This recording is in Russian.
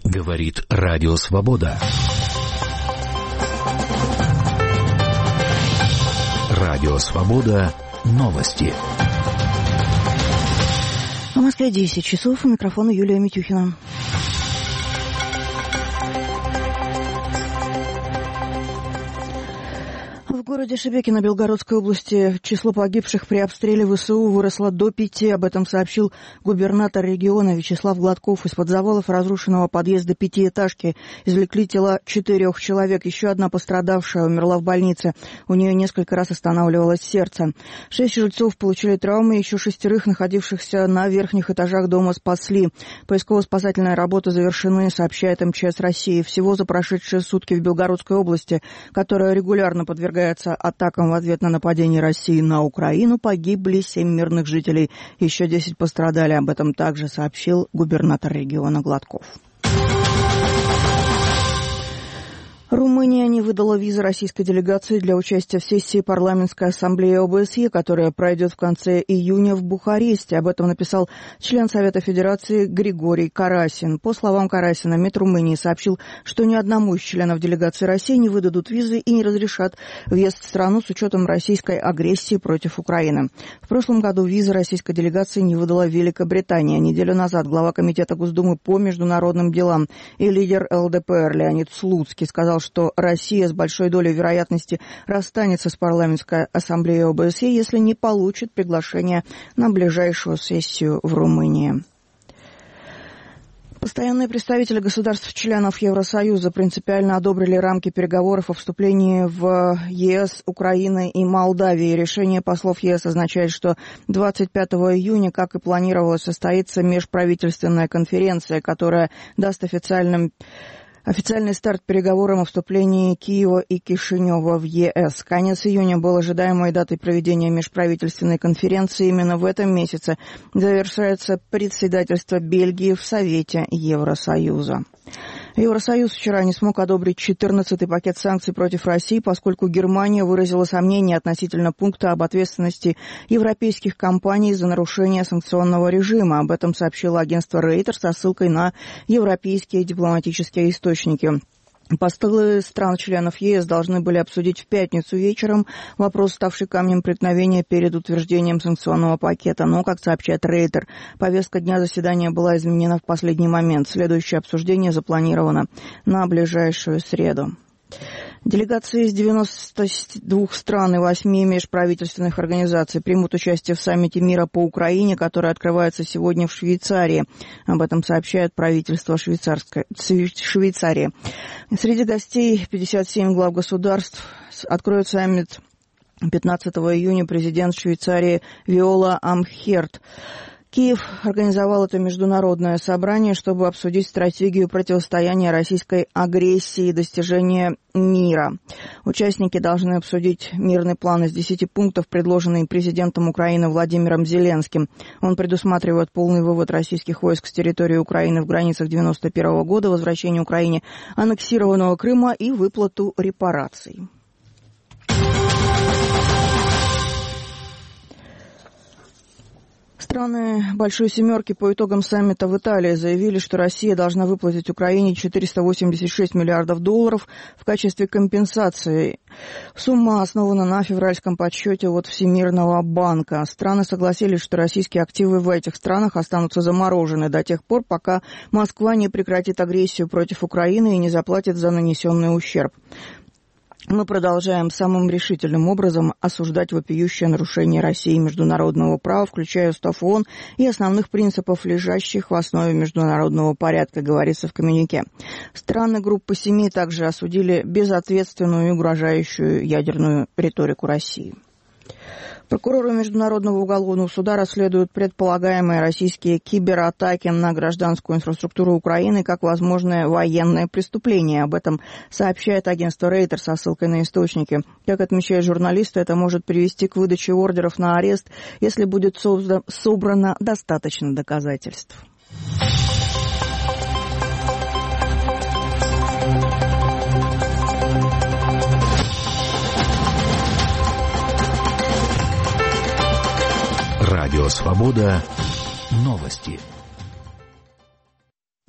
Говорит Радио Свобода. Радио Свобода. Новости. В Москве 10 часов. У микрофона Юлия Митюхина. В городе Шебекино Белгородской области число погибших при обстреле ВСУ выросло до 5. Об этом сообщил губернатор региона Вячеслав Гладков. Из-под завалов разрушенного подъезда пятиэтажки извлекли тела 4 человек. Еще одна пострадавшая умерла в больнице. У нее несколько раз останавливалось сердце. 6 жильцов получили травмы. Еще 6, находившихся на верхних этажах дома, спасли. Поисково-спасательные работы завершены, сообщает МЧС России. Всего за прошедшие сутки в Белгородской области, которая регулярно подвергается атакам в ответ на нападение России на Украину, погибли 7 мирных жителей. Еще 10 пострадали. Об этом также сообщил губернатор региона Гладков. Румыния не выдала визы российской делегации для участия в сессии парламентской ассамблеи ОБСЕ, которая пройдет в конце июня в Бухаресте. Об этом написал член Совета Федерации Григорий Карасин. По словам Карасина, МИД Румынии сообщил, что ни одному из членов делегации России не выдадут визы и не разрешат въезд в страну с учетом российской агрессии против Украины. В прошлом году визы российской делегации не выдала Великобритания. Неделю назад глава Комитета Госдумы по международным делам и лидер ЛДПР Леонид Слуцкий сказал, что Россия с большой долей вероятности расстанется с парламентской ассамблеей ОБСЕ, если не получит приглашение на ближайшую сессию в Румынии. Постоянные представители государств-членов Евросоюза принципиально одобрили рамки переговоров о вступлении в ЕС Украины и Молдавии. Решение послов ЕС означает, что 25 июня, как и планировалось, состоится межправительственная конференция, которая даст официальный старт переговорам о вступлении Киева и Кишинева в ЕС. Конец июня был ожидаемой датой проведения межправительственной конференции. Именно в этом месяце завершается председательство Бельгии в Совете Евросоюза. Евросоюз вчера не смог одобрить 14-й пакет санкций против России, поскольку Германия выразила сомнения относительно пункта об ответственности европейских компаний за нарушение санкционного режима. Об этом сообщило агентство Reuters со ссылкой на европейские дипломатические источники. Послы стран-членов ЕС должны были обсудить в пятницу вечером вопрос, ставший камнем преткновения перед утверждением санкционного пакета. Но, как сообщает Рейтер, повестка дня заседания была изменена в последний момент. Следующее обсуждение запланировано на ближайшую среду. Делегации из 92 стран и 8 межправительственных организаций примут участие в саммите мира по Украине, который открывается сегодня в Швейцарии. Об этом сообщает правительство Швейцарии. Среди гостей 57 глав государств. Откроет саммит 15 июня президент Швейцарии Виола Амхерт. Киев организовал это международное собрание, чтобы обсудить стратегию противостояния российской агрессии и достижения мира. Участники должны обсудить мирный план из 10 пунктов, предложенный президентом Украины Владимиром Зеленским. Он предусматривает полный вывод российских войск с территории Украины в границах 1991 года, возвращение Украине аннексированного Крыма и выплату репараций. Страны Большой Семерки по итогам саммита в Италии заявили, что Россия должна выплатить Украине $486 миллиардов в качестве компенсации. Сумма основана на февральском подсчете от Всемирного банка. Страны согласились, что российские активы в этих странах останутся заморожены до тех пор, пока Москва не прекратит агрессию против Украины и не заплатит за нанесенный ущерб. Мы продолжаем самым решительным образом осуждать вопиющее нарушение России международного права, включая Устав ООН и основных принципов, лежащих в основе международного порядка, говорится в коммюнике. Страны группы 7 также осудили безответственную и угрожающую ядерную риторику России. Прокуроры Международного уголовного суда расследуют предполагаемые российские кибератаки на гражданскую инфраструктуру Украины как возможное военное преступление. Об этом сообщает агентство Рейтер со ссылкой на источники. Как отмечают журналисты, это может привести к выдаче ордеров на арест, если будет собрано достаточно доказательств. Радио Свобода. Новости.